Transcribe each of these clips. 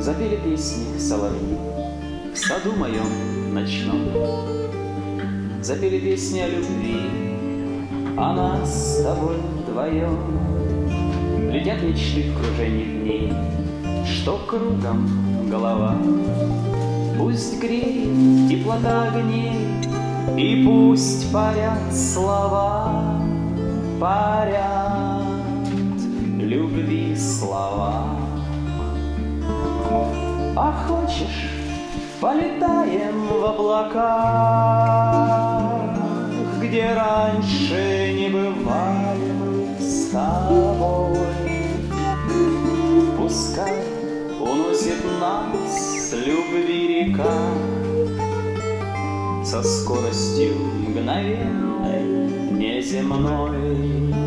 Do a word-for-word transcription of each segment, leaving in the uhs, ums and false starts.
Запели песни соловьи в саду моем ночном. Запели песни о любви, о нас с тобой вдвоем. Летят мечты в кружении дней, что кругом голова. Пусть греет теплота огней, и пусть парят слова, парят любви слова. А хочешь, полетаем в облаках, где раньше не бывали мы с тобой. Пускай уносит нас любви река со скоростью мгновенной, неземной.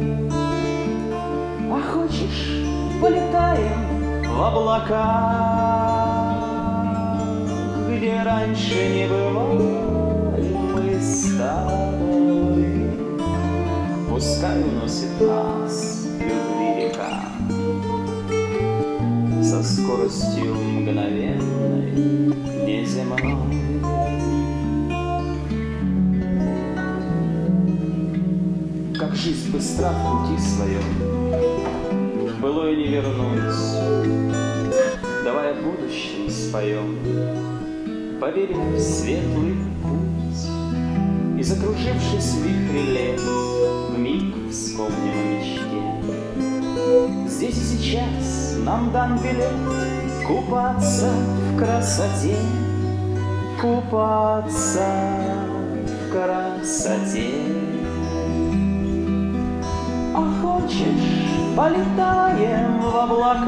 А хочешь, полетаем в облаках, где раньше не бывали мы с тобой. Пускай уносит нас любви река со скоростью мгновенной, неземной. Как жизнь быстра в пути своем, в былое не вернуть. Давай о будущем споем, поверим в светлый путь. И, закружившись в вихре лет, вмиг вспомним о мечте. Здесь и сейчас нам дан билет купаться в красоте, купаться в красоте. А хочешь, полетаем в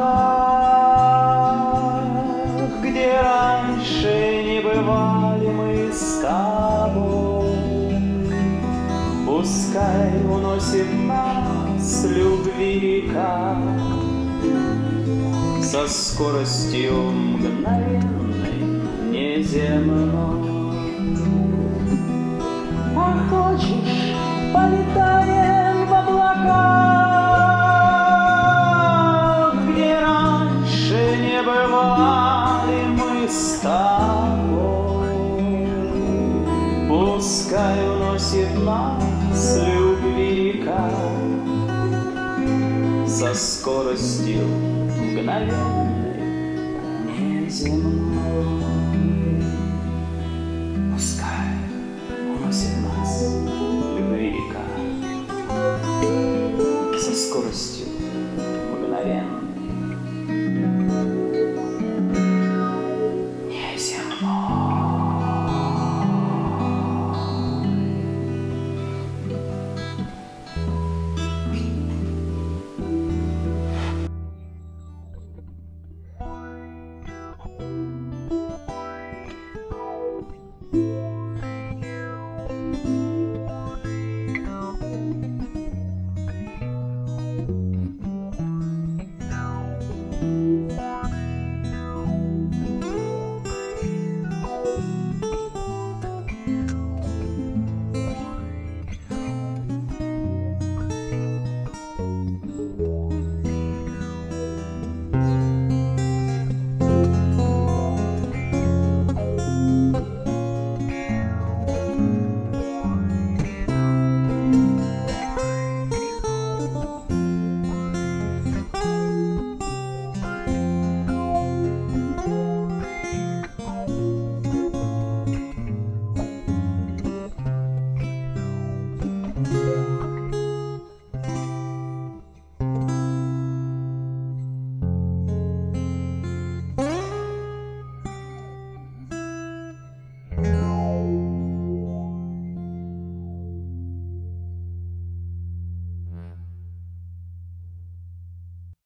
облаках, где раньше не бывали мы с тобой. Пускай уносит нас любви река со скоростью мгновенной, неземной. А хочешь, полетаем в облаках, где раньше не бывали мы с тобой. Пускай уносит нас любви река со скоростью мгновенной, неземной. Пускай уносит нас